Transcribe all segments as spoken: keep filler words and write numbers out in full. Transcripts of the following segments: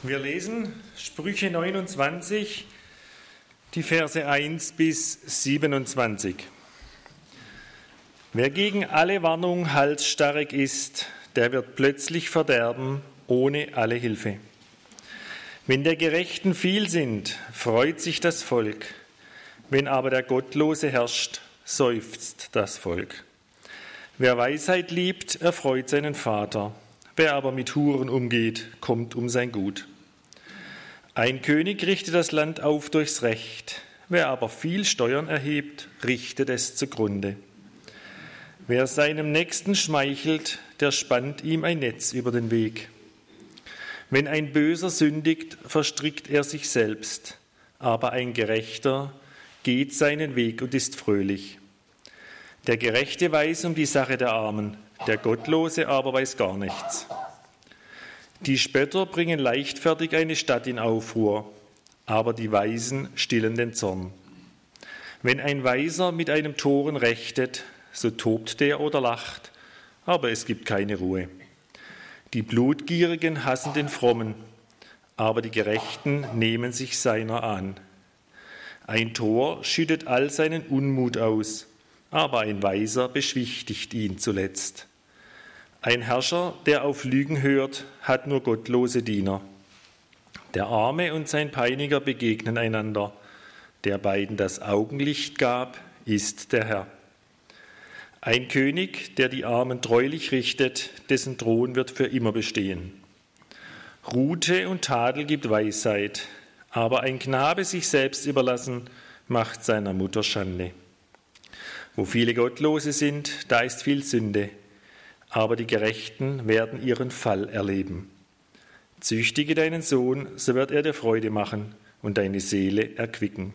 Wir lesen Sprüche neunundzwanzig, die Verse eins bis siebenundzwanzig. Wer gegen alle Warnung halsstarrig ist, der wird plötzlich verderben, ohne alle Hilfe. Wenn der Gerechten viel sind, freut sich das Volk. Wenn aber der Gottlose herrscht, seufzt das Volk. Wer Weisheit liebt, erfreut seinen Vater. Wer aber mit Huren umgeht, kommt um sein Gut. Ein König richtet das Land auf durchs Recht. Wer aber viel Steuern erhebt, richtet es zugrunde. Wer seinem Nächsten schmeichelt, der spannt ihm ein Netz über den Weg. Wenn ein Böser sündigt, verstrickt er sich selbst, aber ein Gerechter geht seinen Weg und ist fröhlich. Der Gerechte weiß um die Sache der Armen, der Gottlose aber weiß gar nichts. Die Spötter bringen leichtfertig eine Stadt in Aufruhr, aber die Weisen stillen den Zorn. Wenn ein Weiser mit einem Toren rechtet, so tobt der oder lacht, aber es gibt keine Ruhe. Die Blutgierigen hassen den Frommen, aber die Gerechten nehmen sich seiner an. Ein Tor schüttet all seinen Unmut aus, aber ein Weiser beschwichtigt ihn zuletzt. Ein Herrscher, der auf Lügen hört, hat nur gottlose Diener. Der Arme und sein Peiniger begegnen einander. Der beiden das Augenlicht gab, ist der Herr. Ein König, der die Armen treulich richtet, dessen Thron wird für immer bestehen. Rute und Tadel gibt Weisheit, aber ein Knabe sich selbst überlassen, macht seiner Mutter Schande. Wo viele Gottlose sind, da ist viel Sünde, aber die Gerechten werden ihren Fall erleben. Züchtige deinen Sohn, so wird er dir Freude machen und deine Seele erquicken.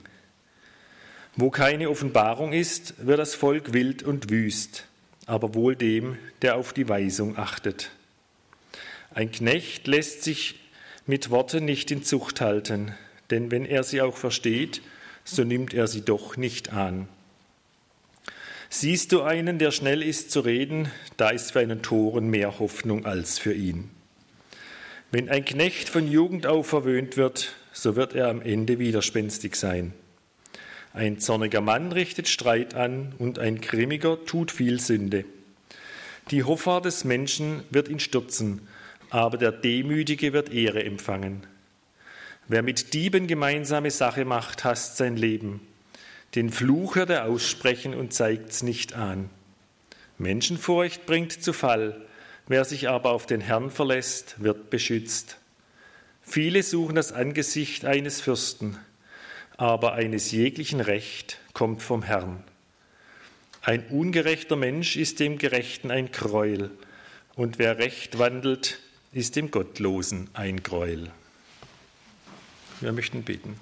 Wo keine Offenbarung ist, wird das Volk wild und wüst, aber wohl dem, der auf die Weisung achtet. Ein Knecht lässt sich mit Worten nicht in Zucht halten, denn wenn er sie auch versteht, so nimmt er sie doch nicht an. Siehst du einen, der schnell ist zu reden, da ist für einen Toren mehr Hoffnung als für ihn. Wenn ein Knecht von Jugend auf verwöhnt wird, so wird er am Ende widerspenstig sein. Ein zorniger Mann richtet Streit an und ein Grimmiger tut viel Sünde. Die Hoffart des Menschen wird ihn stürzen, aber der Demütige wird Ehre empfangen. Wer mit Dieben gemeinsame Sache macht, hasst sein Leben. Den Fluch hört er aussprechen und zeigt's nicht an. Menschenfurcht bringt zu Fall, wer sich aber auf den Herrn verlässt, wird beschützt. Viele suchen das Angesicht eines Fürsten, aber eines jeglichen Recht kommt vom Herrn. Ein ungerechter Mensch ist dem Gerechten ein Gräuel, und wer recht wandelt, ist dem Gottlosen ein Gräuel. Wir möchten beten.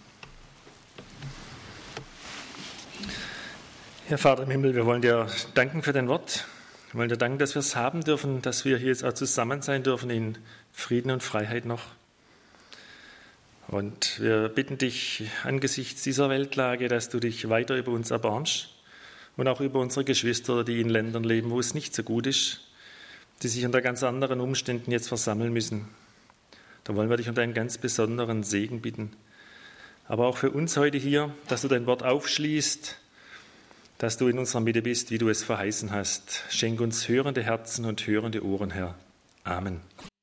Herr Vater im Himmel, wir wollen dir danken für dein Wort. Wir wollen dir danken, dass wir es haben dürfen, dass wir hier jetzt auch zusammen sein dürfen in Frieden und Freiheit noch. Und wir bitten dich angesichts dieser Weltlage, dass du dich weiter über uns erbarmst und auch über unsere Geschwister, die in Ländern leben, wo es nicht so gut ist, die sich unter ganz anderen Umständen jetzt versammeln müssen. Da wollen wir dich um deinen ganz besonderen Segen bitten. Aber auch für uns heute hier, dass du dein Wort aufschließt, dass du in unserer Mitte bist, wie du es verheißen hast. Schenk uns hörende Herzen und hörende Ohren, Herr. Amen.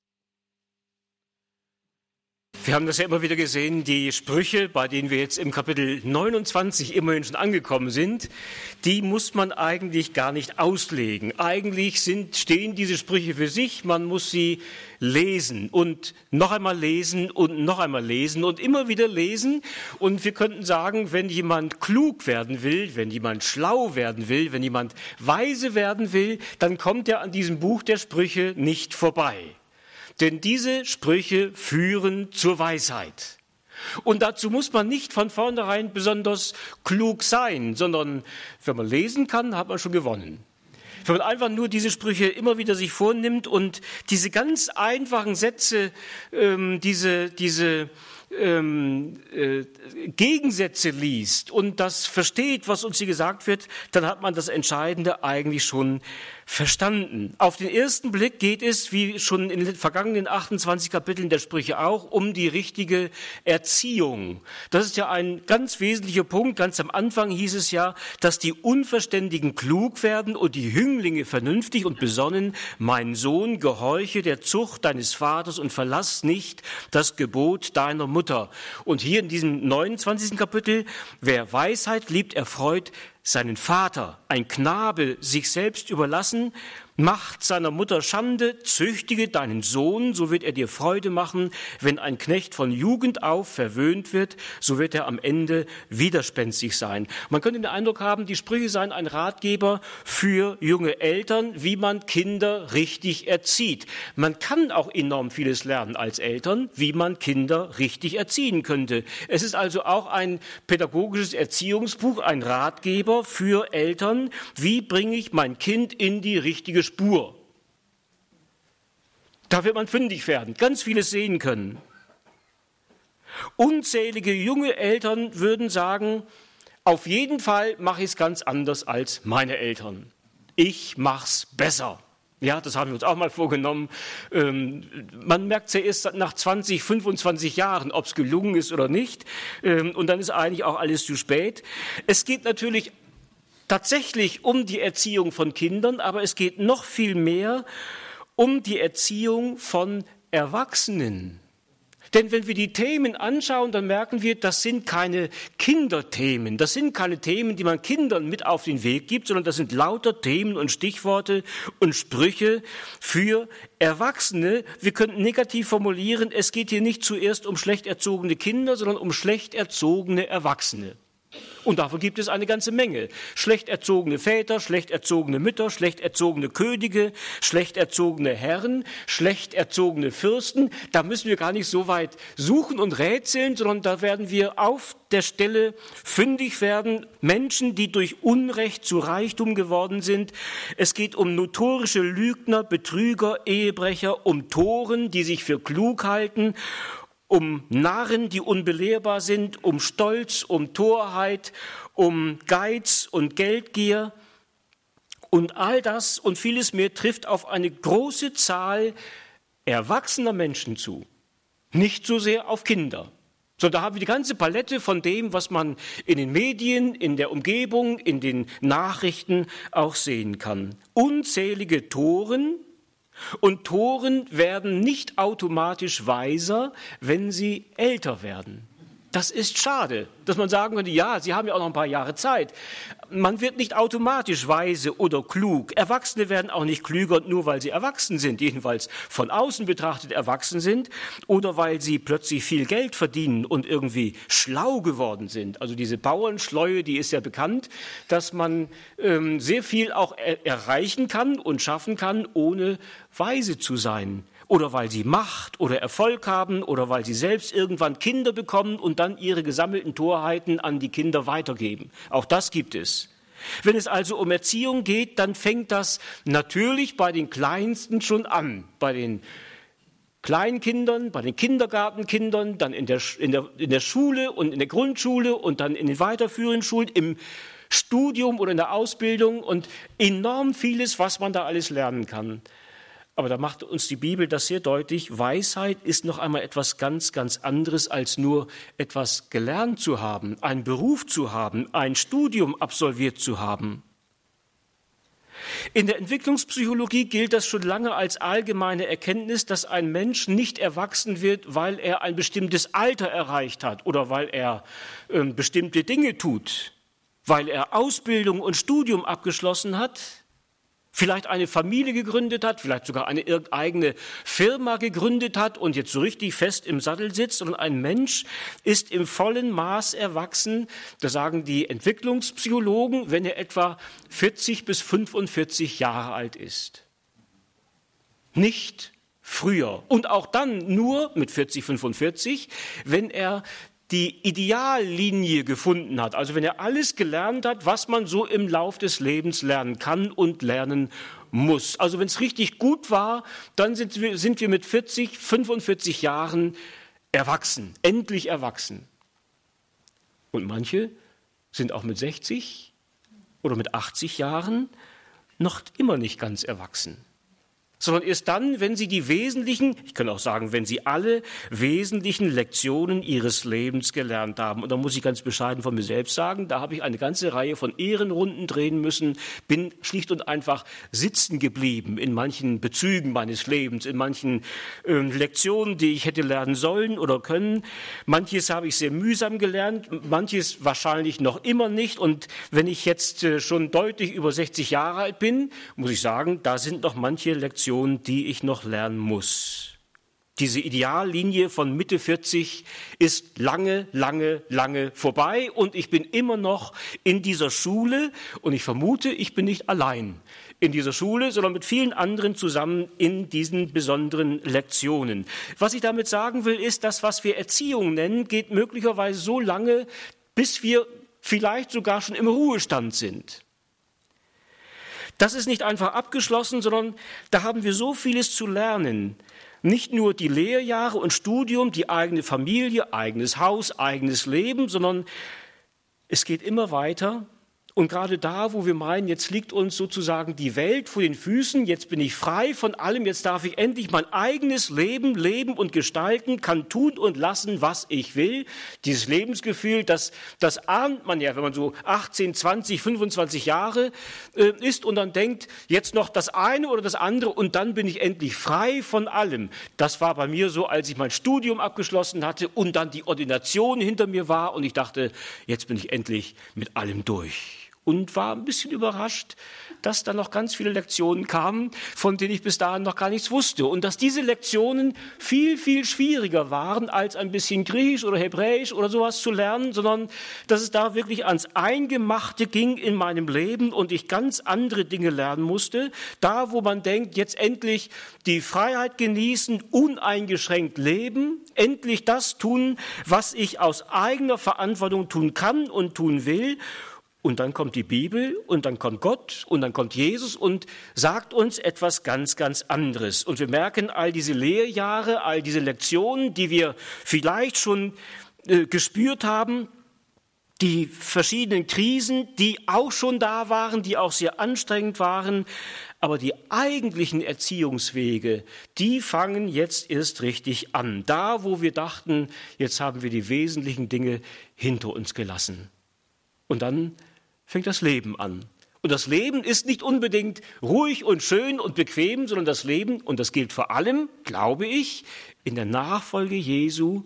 Wir haben das ja immer wieder gesehen, die Sprüche, bei denen wir jetzt im Kapitel neunundzwanzig immerhin schon angekommen sind, die muss man eigentlich gar nicht auslegen. Eigentlich sind, stehen diese Sprüche für sich, man muss sie lesen und noch einmal lesen und noch einmal lesen und immer wieder lesen. Und wir könnten sagen, wenn jemand klug werden will, wenn jemand schlau werden will, wenn jemand weise werden will, dann kommt er an diesem Buch der Sprüche nicht vorbei. Denn diese Sprüche führen zur Weisheit. Und dazu muss man nicht von vornherein besonders klug sein, sondern wenn man lesen kann, hat man schon gewonnen. Wenn man einfach nur diese Sprüche immer wieder sich vornimmt und diese ganz einfachen Sätze, ähm, diese, diese ähm, äh, Gegensätze liest und das versteht, was uns hier gesagt wird, dann hat man das Entscheidende eigentlich schon verstanden. Auf den ersten Blick geht es, wie schon in den vergangenen achtundzwanzig Kapiteln der Sprüche auch, um die richtige Erziehung. Das ist ja ein ganz wesentlicher Punkt. Ganz am Anfang hieß es ja, dass die Unverständigen klug werden und die Jünglinge vernünftig und besonnen. Mein Sohn, gehorche der Zucht deines Vaters und verlass nicht das Gebot deiner Mutter. Und hier in diesem neunundzwanzigsten Kapitel, wer Weisheit liebt, erfreut seinen Vater, ein Knabe, sich selbst überlassen, macht seiner Mutter Schande, züchtige deinen Sohn, so wird er dir Freude machen. Wenn ein Knecht von Jugend auf verwöhnt wird, so wird er am Ende widerspenstig sein. Man könnte den Eindruck haben, die Sprüche seien ein Ratgeber für junge Eltern, wie man Kinder richtig erzieht. Man kann auch enorm vieles lernen als Eltern, wie man Kinder richtig erziehen könnte. Es ist also auch ein pädagogisches Erziehungsbuch, ein Ratgeber für Eltern, wie bringe ich mein Kind in die richtige Spur. Da wird man fündig werden, ganz vieles sehen können. Unzählige junge Eltern würden sagen, auf jeden Fall mache ich es ganz anders als meine Eltern. Ich mach's besser. Ja, das haben wir uns auch mal vorgenommen. Ähm, man merkt es ja erst nach zwanzig, fünfundzwanzig Jahren, ob es gelungen ist oder nicht. Ähm, und dann ist eigentlich auch alles zu spät. Es geht natürlich tatsächlich um die Erziehung von Kindern, aber es geht noch viel mehr um die Erziehung von Erwachsenen. Denn wenn wir die Themen anschauen, dann merken wir, das sind keine Kinderthemen, das sind keine Themen, die man Kindern mit auf den Weg gibt, sondern das sind lauter Themen und Stichworte und Sprüche für Erwachsene. Wir könnten negativ formulieren, es geht hier nicht zuerst um schlecht erzogene Kinder, sondern um schlecht erzogene Erwachsene. Und davon gibt es eine ganze Menge. Schlecht erzogene Väter, schlecht erzogene Mütter, schlecht erzogene Könige, schlecht erzogene Herren, schlecht erzogene Fürsten. Da müssen wir gar nicht so weit suchen und rätseln, sondern da werden wir auf der Stelle fündig werden. Menschen, die durch Unrecht zu Reichtum geworden sind. Es geht um notorische Lügner, Betrüger, Ehebrecher, um Toren, die sich für klug halten, um Narren, die unbelehrbar sind, um Stolz, um Torheit, um Geiz und Geldgier. Und all das und vieles mehr trifft auf eine große Zahl erwachsener Menschen zu. Nicht so sehr auf Kinder. So, da haben wir die ganze Palette von dem, was man in den Medien, in der Umgebung, in den Nachrichten auch sehen kann. Unzählige Toren. Und Toren werden nicht automatisch weiser, wenn sie älter werden. Das ist schade, dass man sagen könnte, ja, sie haben ja auch noch ein paar Jahre Zeit. Man wird nicht automatisch weise oder klug. Erwachsene werden auch nicht klüger, nur weil sie erwachsen sind, jedenfalls von außen betrachtet erwachsen sind, oder weil sie plötzlich viel Geld verdienen und irgendwie schlau geworden sind. Also diese Bauernschleue, die ist ja bekannt, dass man ähm, sehr viel auch er- erreichen kann und schaffen kann, ohne weise zu sein. Oder weil sie Macht oder Erfolg haben oder weil sie selbst irgendwann Kinder bekommen und dann ihre gesammelten Torheiten an die Kinder weitergeben. Auch das gibt es. Wenn es also um Erziehung geht, dann fängt das natürlich bei den Kleinsten schon an. Bei den Kleinkindern, bei den Kindergartenkindern, dann in der, in der, in der Schule und in der Grundschule und dann in den weiterführenden Schulen, im Studium oder in der Ausbildung und enorm vieles, was man da alles lernen kann. Aber da macht uns die Bibel das sehr deutlich, Weisheit ist noch einmal etwas ganz, ganz anderes, als nur etwas gelernt zu haben, einen Beruf zu haben, ein Studium absolviert zu haben. In der Entwicklungspsychologie gilt das schon lange als allgemeine Erkenntnis, dass ein Mensch nicht erwachsen wird, weil er ein bestimmtes Alter erreicht hat oder weil er äh, bestimmte Dinge tut, weil er Ausbildung und Studium abgeschlossen hat, vielleicht eine Familie gegründet hat, vielleicht sogar eine eigene Firma gegründet hat und jetzt so richtig fest im Sattel sitzt. Und ein Mensch ist im vollen Maß erwachsen, das sagen die Entwicklungspsychologen, wenn er etwa vierzig bis fünfundvierzig Jahre alt ist. Nicht früher. Und auch dann nur mit vierzig, fünfundvierzig, wenn er die Ideallinie gefunden hat, also wenn er alles gelernt hat, was man so im Lauf des Lebens lernen kann und lernen muss. Also wenn es richtig gut war, dann sind wir, sind wir mit vierzig, fünfundvierzig Jahren erwachsen, endlich erwachsen. Und manche sind auch mit sechzig oder mit achtzig Jahren noch immer nicht ganz erwachsen, sondern erst dann, wenn sie die wesentlichen, ich kann auch sagen, wenn sie alle wesentlichen Lektionen ihres Lebens gelernt haben. Und da muss ich ganz bescheiden von mir selbst sagen, da habe ich eine ganze Reihe von Ehrenrunden drehen müssen, bin schlicht und einfach sitzen geblieben in manchen Bezügen meines Lebens, in manchen äh, Lektionen, die ich hätte lernen sollen oder können. Manches habe ich sehr mühsam gelernt, manches wahrscheinlich noch immer nicht. Und wenn ich jetzt äh, schon deutlich über sechzig Jahre alt bin, muss ich sagen, da sind noch manche Lektionen, die ich noch lernen muss. Diese Ideallinie von Mitte vierzig ist lange, lange, lange vorbei und ich bin immer noch in dieser Schule und ich vermute, ich bin nicht allein in dieser Schule, sondern mit vielen anderen zusammen in diesen besonderen Lektionen. Was ich damit sagen will, ist, das, was wir Erziehung nennen, geht möglicherweise so lange, bis wir vielleicht sogar schon im Ruhestand sind. Das ist nicht einfach abgeschlossen, sondern da haben wir so vieles zu lernen. Nicht nur die Lehrjahre und Studium, die eigene Familie, eigenes Haus, eigenes Leben, sondern es geht immer weiter. Und gerade da, wo wir meinen, jetzt liegt uns sozusagen die Welt vor den Füßen, jetzt bin ich frei von allem, jetzt darf ich endlich mein eigenes Leben leben und gestalten, kann tun und lassen, was ich will. Dieses Lebensgefühl, das, das ahnt man ja, wenn man so achtzehn, zwanzig, fünfundzwanzig Jahre äh, ist und dann denkt, jetzt noch das eine oder das andere und dann bin ich endlich frei von allem. Das war bei mir so, als ich mein Studium abgeschlossen hatte und dann die Ordination hinter mir war und ich dachte, jetzt bin ich endlich mit allem durch. Und war ein bisschen überrascht, dass da noch ganz viele Lektionen kamen, von denen ich bis dahin noch gar nichts wusste. Und dass diese Lektionen viel, viel schwieriger waren, als ein bisschen Griechisch oder Hebräisch oder sowas zu lernen, sondern dass es da wirklich ans Eingemachte ging in meinem Leben und ich ganz andere Dinge lernen musste. Da, wo man denkt, jetzt endlich die Freiheit genießen, uneingeschränkt leben, endlich das tun, was ich aus eigener Verantwortung tun kann und tun will. Und dann kommt die Bibel und dann kommt Gott und dann kommt Jesus und sagt uns etwas ganz, ganz anderes. Und wir merken all diese Lehrjahre, all diese Lektionen, die wir vielleicht schon äh, gespürt haben, die verschiedenen Krisen, die auch schon da waren, die auch sehr anstrengend waren, aber die eigentlichen Erziehungswege, die fangen jetzt erst richtig an. Da, wo wir dachten, jetzt haben wir die wesentlichen Dinge hinter uns gelassen. Und dann fängt das Leben an. Und das Leben ist nicht unbedingt ruhig und schön und bequem, sondern das Leben, und das gilt vor allem, glaube ich, in der Nachfolge Jesu,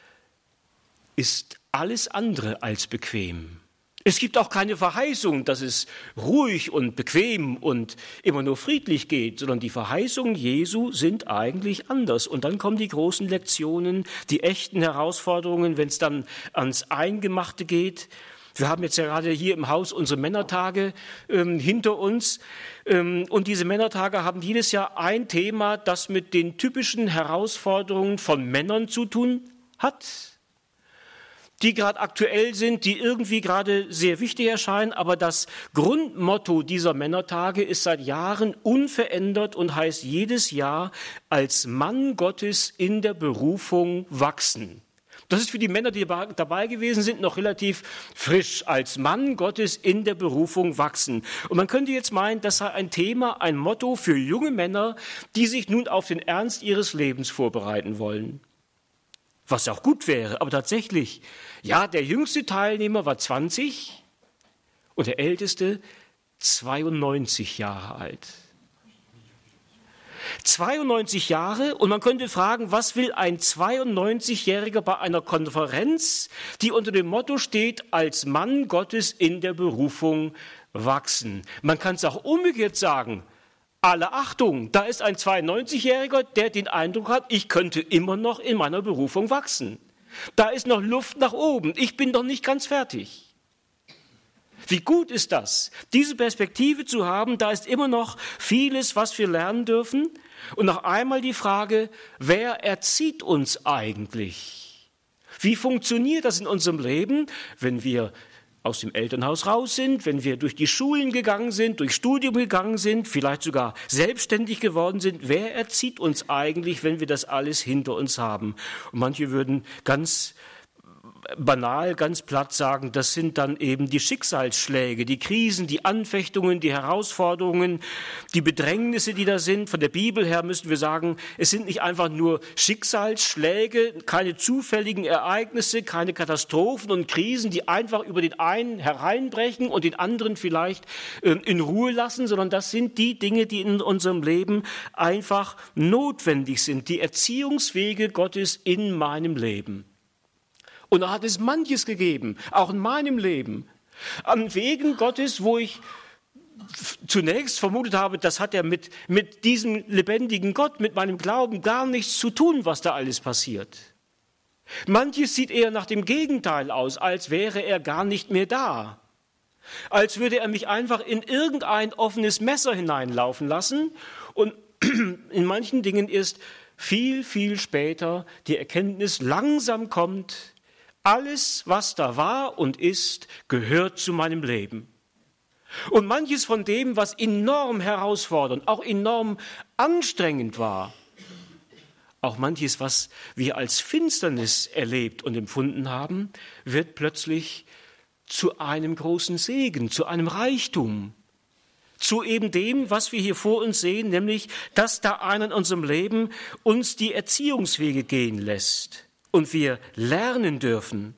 ist alles andere als bequem. Es gibt auch keine Verheißung, dass es ruhig und bequem und immer nur friedlich geht, sondern die Verheißungen Jesu sind eigentlich anders. Und dann kommen die großen Lektionen, die echten Herausforderungen, wenn es dann ans Eingemachte geht. Wir haben jetzt ja gerade hier im Haus unsere Männertage ähm, hinter uns. Ähm, und diese Männertage haben jedes Jahr ein Thema, das mit den typischen Herausforderungen von Männern zu tun hat, die gerade aktuell sind, die irgendwie gerade sehr wichtig erscheinen. Aber das Grundmotto dieser Männertage ist seit Jahren unverändert und heißt jedes Jahr als Mann Gottes in der Berufung wachsen. Das ist für die Männer, die dabei gewesen sind, noch relativ frisch, als Mann Gottes in der Berufung wachsen. Und man könnte jetzt meinen, das sei ein Thema, ein Motto für junge Männer, die sich nun auf den Ernst ihres Lebens vorbereiten wollen. Was auch gut wäre, aber tatsächlich, ja, der jüngste Teilnehmer war zwanzig und der älteste zweiundneunzig Jahre alt. zweiundneunzig Jahre und man könnte fragen, was will ein zweiundneunzigjähriger bei einer Konferenz, die unter dem Motto steht, als Mann Gottes in der Berufung wachsen. Man kann es auch umgekehrt sagen, alle Achtung, da ist ein zweiundneunzigjähriger, der den Eindruck hat, ich könnte immer noch in meiner Berufung wachsen. Da ist noch Luft nach oben, ich bin noch nicht ganz fertig. Wie gut ist das, diese Perspektive zu haben, da ist immer noch vieles, was wir lernen dürfen. Und noch einmal die Frage, wer erzieht uns eigentlich? Wie funktioniert das in unserem Leben, wenn wir aus dem Elternhaus raus sind, wenn wir durch die Schulen gegangen sind, durch Studium gegangen sind, vielleicht sogar selbstständig geworden sind. Wer erzieht uns eigentlich, wenn wir das alles hinter uns haben? Und manche würden ganz banal, ganz platt sagen, das sind dann eben die Schicksalsschläge, die Krisen, die Anfechtungen, die Herausforderungen, die Bedrängnisse, die da sind. Von der Bibel her müssen wir sagen, es sind nicht einfach nur Schicksalsschläge, keine zufälligen Ereignisse, keine Katastrophen und Krisen, die einfach über den einen hereinbrechen und den anderen vielleicht in Ruhe lassen, sondern das sind die Dinge, die in unserem Leben einfach notwendig sind, die Erziehungswege Gottes in meinem Leben. Und da hat es manches gegeben, auch in meinem Leben, an Wegen Gottes, wo ich zunächst vermutet habe, das hat ja mit, mit diesem lebendigen Gott, mit meinem Glauben gar nichts zu tun, was da alles passiert. Manches sieht eher nach dem Gegenteil aus, als wäre er gar nicht mehr da. Als würde er mich einfach in irgendein offenes Messer hineinlaufen lassen und in manchen Dingen erst viel, viel später die Erkenntnis langsam kommt, alles, was da war und ist, gehört zu meinem Leben. Und manches von dem, was enorm herausfordernd, auch enorm anstrengend war, auch manches, was wir als Finsternis erlebt und empfunden haben, wird plötzlich zu einem großen Segen, zu einem Reichtum, zu eben dem, was wir hier vor uns sehen, nämlich, dass da einer in unserem Leben uns die Erziehungswege gehen lässt. Und wir lernen dürfen.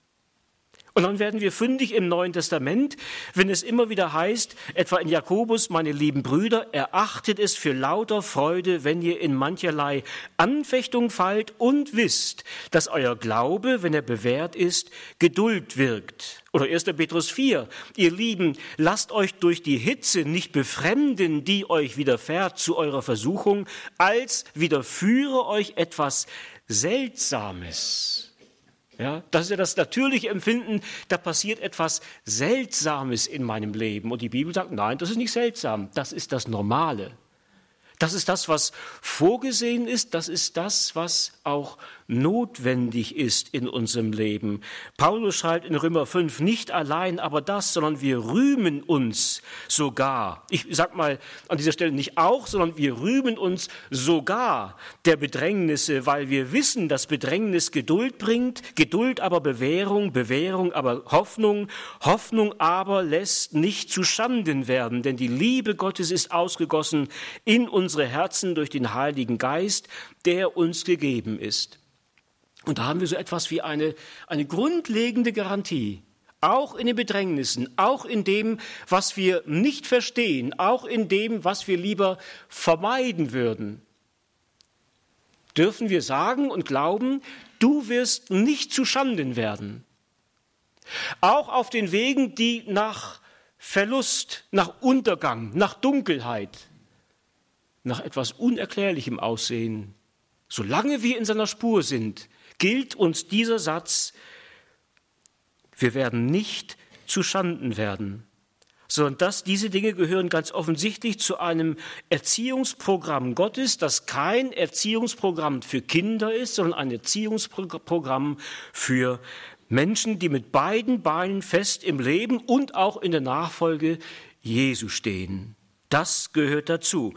Und dann werden wir fündig im Neuen Testament, wenn es immer wieder heißt, etwa in Jakobus, meine lieben Brüder, erachtet es für lauter Freude, wenn ihr in mancherlei Anfechtung fallt und wisst, dass euer Glaube, wenn er bewährt ist, Geduld wirkt. Oder erster Petrus vier, ihr Lieben, lasst euch durch die Hitze nicht befremden, die euch widerfährt zu eurer Versuchung, als widerführe euch etwas Seltsames. Ja, das ist ja das natürliche Empfinden, da passiert etwas Seltsames in meinem Leben. Und die Bibel sagt, nein, das ist nicht seltsam, das ist das Normale. Das ist das, was vorgesehen ist, das ist das, was auch notwendig ist in unserem Leben. Paulus schreibt in Römer fünf, nicht allein aber das, sondern wir rühmen uns sogar. Ich sag mal an dieser Stelle nicht auch, sondern wir rühmen uns sogar der Bedrängnisse, weil wir wissen, dass Bedrängnis Geduld bringt, Geduld aber Bewährung, Bewährung aber Hoffnung, Hoffnung aber lässt nicht zu Schanden werden, denn die Liebe Gottes ist ausgegossen in unsere Herzen durch den Heiligen Geist, der uns gegeben ist. Und da haben wir so etwas wie eine, eine grundlegende Garantie, auch in den Bedrängnissen, auch in dem, was wir nicht verstehen, auch in dem, was wir lieber vermeiden würden. Dürfen wir sagen und glauben, du wirst nicht zu Schanden werden. Auch auf den Wegen, die nach Verlust, nach Untergang, nach Dunkelheit, nach etwas Unerklärlichem aussehen, solange wir in seiner Spur sind, gilt uns dieser Satz, wir werden nicht zu Schanden werden, sondern dass diese Dinge gehören ganz offensichtlich zu einem Erziehungsprogramm Gottes, das kein Erziehungsprogramm für Kinder ist, sondern ein Erziehungsprogramm für Menschen, die mit beiden Beinen fest im Leben und auch in der Nachfolge Jesu stehen. Das gehört dazu.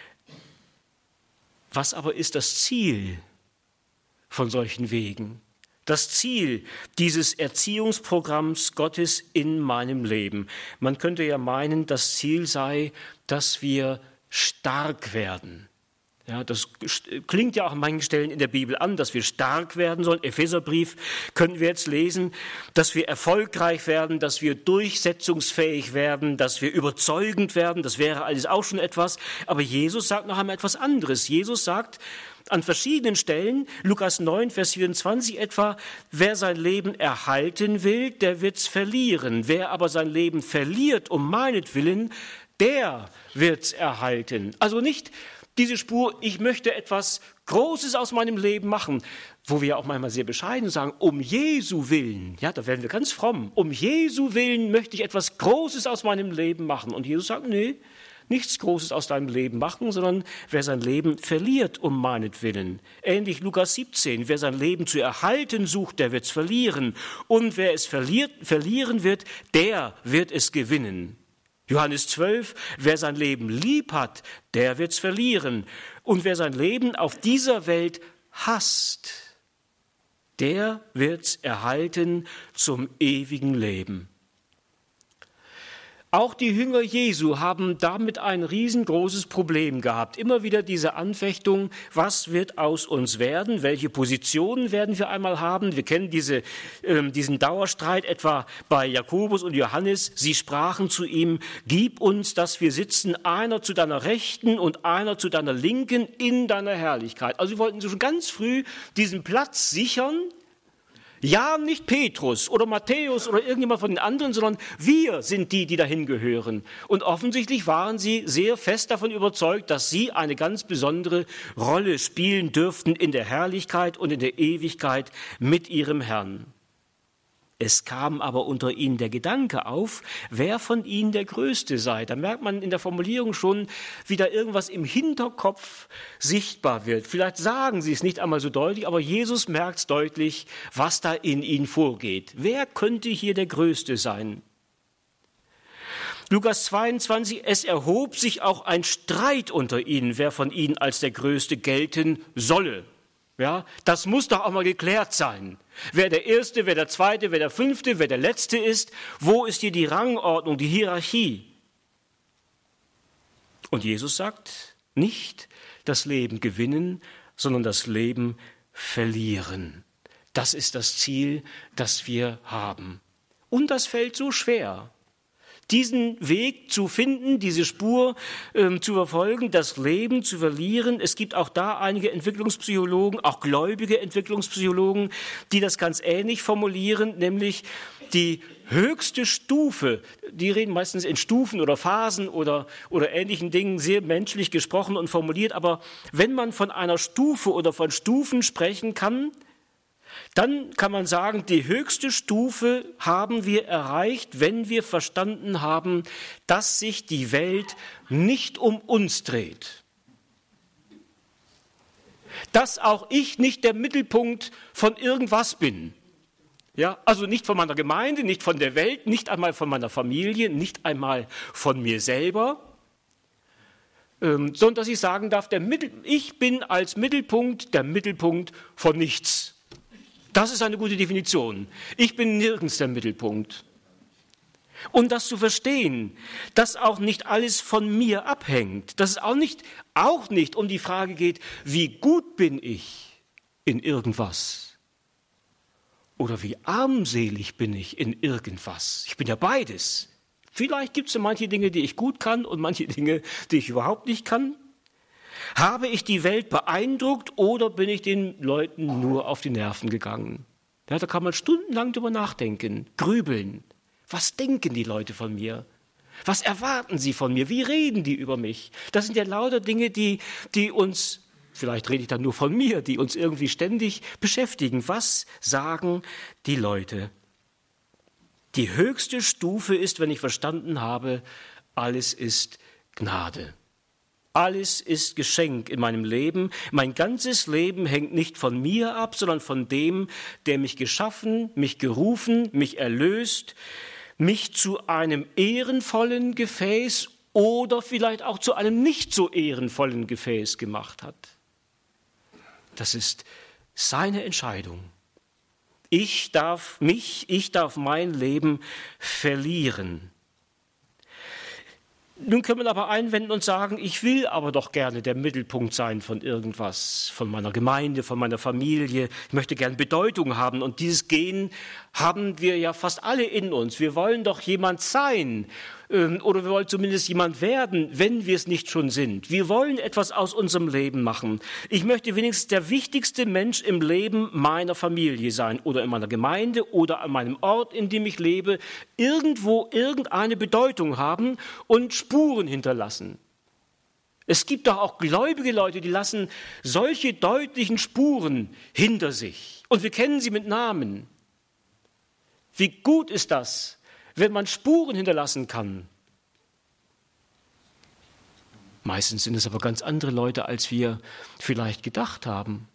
Was aber ist das Ziel von solchen Wegen? Das Ziel dieses Erziehungsprogramms Gottes in meinem Leben. Man könnte ja meinen, das Ziel sei, dass wir stark werden. Ja, das klingt ja auch an manchen Stellen in der Bibel an, dass wir stark werden sollen. Epheserbrief können wir jetzt lesen, dass wir erfolgreich werden, dass wir durchsetzungsfähig werden, dass wir überzeugend werden. Das wäre alles auch schon etwas. Aber Jesus sagt noch einmal etwas anderes. Jesus sagt an verschiedenen Stellen, Lukas neun, Vers vierundzwanzig etwa, wer sein Leben erhalten will, der wird's verlieren. Wer aber sein Leben verliert um meinetwillen, der wird's erhalten. Also nicht diese Spur, ich möchte etwas Großes aus meinem Leben machen, wo wir auch manchmal sehr bescheiden sagen, um Jesu willen, ja, da werden wir ganz fromm, um Jesu willen möchte ich etwas Großes aus meinem Leben machen. Und Jesus sagt, nee, nichts Großes aus deinem Leben machen, sondern wer sein Leben verliert um meinetwillen. Ähnlich Lukas siebzehn, wer sein Leben zu erhalten sucht, der wird es verlieren. Und wer es verliert, verlieren wird, der wird es gewinnen. Johannes zwölf, wer sein Leben lieb hat, der wird es verlieren. Und wer sein Leben auf dieser Welt hasst, der wird es erhalten zum ewigen Leben. Auch die Jünger Jesu haben damit ein riesengroßes Problem gehabt. Immer wieder diese Anfechtung, was wird aus uns werden, welche Positionen werden wir einmal haben. Wir kennen diese, äh, diesen Dauerstreit etwa bei Jakobus und Johannes. Sie sprachen zu ihm, gib uns, dass wir sitzen, einer zu deiner Rechten und einer zu deiner Linken in deiner Herrlichkeit. Also sie wollten schon ganz früh diesen Platz sichern. Ja, nicht Petrus oder Matthäus oder irgendjemand von den anderen, sondern wir sind die, die dahin gehören. Und offensichtlich waren sie sehr fest davon überzeugt, dass sie eine ganz besondere Rolle spielen dürften in der Herrlichkeit und in der Ewigkeit mit ihrem Herrn. Es kam aber unter ihnen der Gedanke auf, wer von ihnen der Größte sei. Da merkt man in der Formulierung schon, wie da irgendwas im Hinterkopf sichtbar wird. Vielleicht sagen sie es nicht einmal so deutlich, aber Jesus merkt es deutlich, was da in ihnen vorgeht. Wer könnte hier der Größte sein? Lukas zweiundzwanzig, es erhob sich auch ein Streit unter ihnen, wer von ihnen als der Größte gelten solle. Ja, das muss doch auch mal geklärt sein. Wer der Erste, wer der Zweite, wer der Fünfte, wer der Letzte ist, wo ist hier die Rangordnung, die Hierarchie? Und Jesus sagt, nicht das Leben gewinnen, sondern das Leben verlieren. Das ist das Ziel, das wir haben. Und das fällt so schwer. Diesen Weg zu finden, diese Spur ähm, zu verfolgen, das Leben zu verlieren. Es gibt auch da einige Entwicklungspsychologen, auch gläubige Entwicklungspsychologen, die das ganz ähnlich formulieren, nämlich die höchste Stufe, die reden meistens in Stufen oder Phasen oder, oder ähnlichen Dingen, sehr menschlich gesprochen und formuliert, aber wenn man von einer Stufe oder von Stufen sprechen kann, dann kann man sagen, die höchste Stufe haben wir erreicht, wenn wir verstanden haben, dass sich die Welt nicht um uns dreht. Dass auch ich nicht der Mittelpunkt von irgendwas bin. Ja, also nicht von meiner Gemeinde, nicht von der Welt, nicht einmal von meiner Familie, nicht einmal von mir selber, ähm, sondern dass ich sagen darf, der Mittel, ich bin als Mittelpunkt der Mittelpunkt von nichts. Das ist eine gute Definition. Ich bin nirgends der Mittelpunkt. Und das zu verstehen, dass auch nicht alles von mir abhängt, dass es auch nicht, auch nicht um die Frage geht, wie gut bin ich in irgendwas oder wie armselig bin ich in irgendwas. Ich bin ja beides. Vielleicht gibt es ja manche Dinge, die ich gut kann und manche Dinge, die ich überhaupt nicht kann. Habe ich die Welt beeindruckt oder bin ich den Leuten nur auf die Nerven gegangen? Ja, da kann man stundenlang drüber nachdenken, grübeln. Was denken die Leute von mir? Was erwarten sie von mir? Wie reden die über mich? Das sind ja lauter Dinge, die, die uns, vielleicht rede ich dann nur von mir, die uns irgendwie ständig beschäftigen. Was sagen die Leute? Die höchste Stufe ist, wenn ich verstanden habe, alles ist Gnade. Alles ist Geschenk in meinem Leben. Mein ganzes Leben hängt nicht von mir ab, sondern von dem, der mich geschaffen, mich gerufen, mich erlöst, mich zu einem ehrenvollen Gefäß oder vielleicht auch zu einem nicht so ehrenvollen Gefäß gemacht hat. Das ist seine Entscheidung. Ich darf mich, ich darf mein Leben verlieren. Nun können wir aber einwenden und sagen, ich will aber doch gerne der Mittelpunkt sein von irgendwas, von meiner Gemeinde, von meiner Familie. Ich möchte gerne Bedeutung haben und dieses Gen haben wir ja fast alle in uns. Wir wollen doch jemand sein oder wir wollen zumindest jemand werden, wenn wir es nicht schon sind. Wir wollen etwas aus unserem Leben machen. Ich möchte wenigstens der wichtigste Mensch im Leben meiner Familie sein oder in meiner Gemeinde oder an meinem Ort, in dem ich lebe, irgendwo irgendeine Bedeutung haben und Spuren hinterlassen. Es gibt doch auch gläubige Leute, die lassen solche deutlichen Spuren hinter sich. Und wir kennen sie mit Namen. Wie gut ist das, wenn man Spuren hinterlassen kann? Meistens sind es aber ganz andere Leute, als wir vielleicht gedacht haben.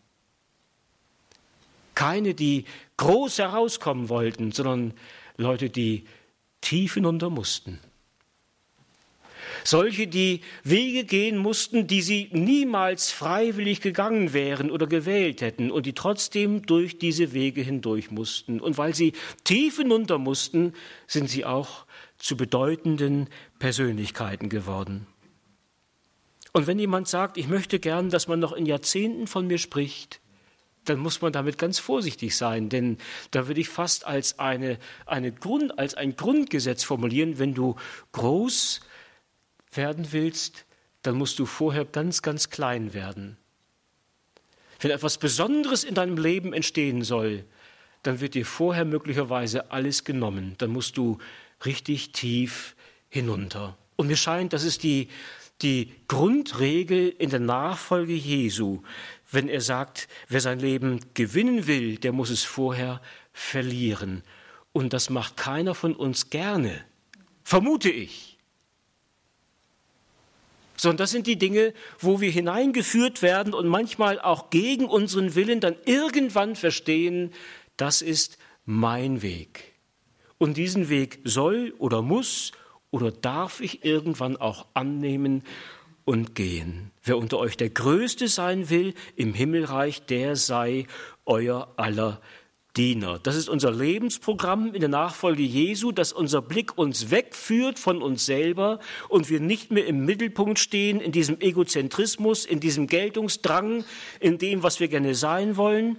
Keine, die groß herauskommen wollten, sondern Leute, die tief hinunter mussten. Solche, die Wege gehen mussten, die sie niemals freiwillig gegangen wären oder gewählt hätten und die trotzdem durch diese Wege hindurch mussten. Und weil sie tief hinunter mussten, sind sie auch zu bedeutenden Persönlichkeiten geworden. Und wenn jemand sagt, ich möchte gern, dass man noch in Jahrzehnten von mir spricht, dann muss man damit ganz vorsichtig sein, denn da würde ich fast als, eine, eine Grund, als ein Grundgesetz formulieren, wenn du groß werden willst, dann musst du vorher ganz, ganz klein werden. Wenn etwas Besonderes in deinem Leben entstehen soll, dann wird dir vorher möglicherweise alles genommen. Dann musst du richtig tief hinunter. Und mir scheint, das ist die, die Grundregel in der Nachfolge Jesu, wenn er sagt, wer sein Leben gewinnen will, der muss es vorher verlieren. Und das macht keiner von uns gerne, vermute ich. Sondern das sind die Dinge, wo wir hineingeführt werden und manchmal auch gegen unseren Willen dann irgendwann verstehen, das ist mein Weg. Und diesen Weg soll oder muss oder darf ich irgendwann auch annehmen und gehen. Wer unter euch der Größte sein will im Himmelreich, der sei euer aller Diener. Das ist unser Lebensprogramm in der Nachfolge Jesu, dass unser Blick uns wegführt von uns selber und wir nicht mehr im Mittelpunkt stehen, in diesem Egozentrismus, in diesem Geltungsdrang, in dem, was wir gerne sein wollen.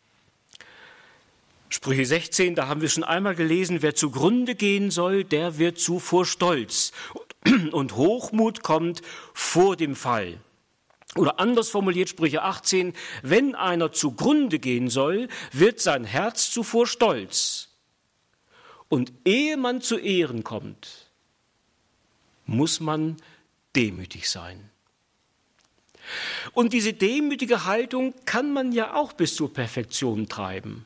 Sprüche sechzehn, da haben wir schon einmal gelesen, wer zugrunde gehen soll, der wird zu vor Stolz. Und Hochmut kommt vor dem Fall. Oder anders formuliert Sprüche achtzehn, wenn einer zugrunde gehen soll, wird sein Herz zuvor stolz. Und ehe man zu Ehren kommt, muss man demütig sein. Und diese demütige Haltung kann man ja auch bis zur Perfektion treiben.